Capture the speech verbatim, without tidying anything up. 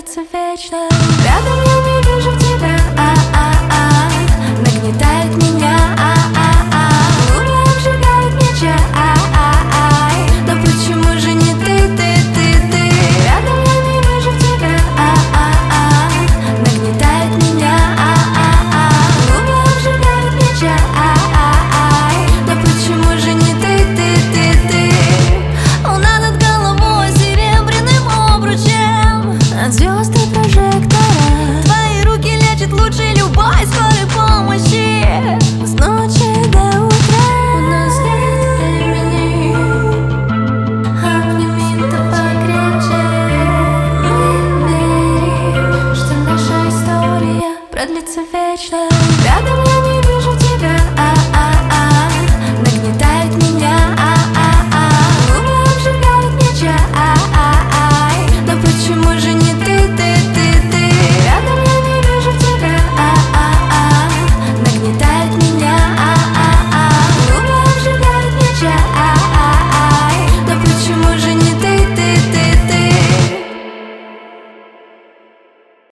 продлится вечно. Рядом я не вижу тебя, а-а-а, нагнетает меня, а-а-а, губы обжигают меча, а-а-ай, но почему же не ты, ты, ты, ты? Рядом я не вижу тебя, а-а-а, нагнетает меня, а-а-а, губы обжигают меча, а-а-ай, но почему же не ты, ты, ты, ты? Луна над головой серебряным обручем от звезд и прожектора. Твои руки лечат лучше любой скорой помощи. С ночи до утра у нас нет времени. Обними то покрепче. Мы верим, что наша история продлится вечно.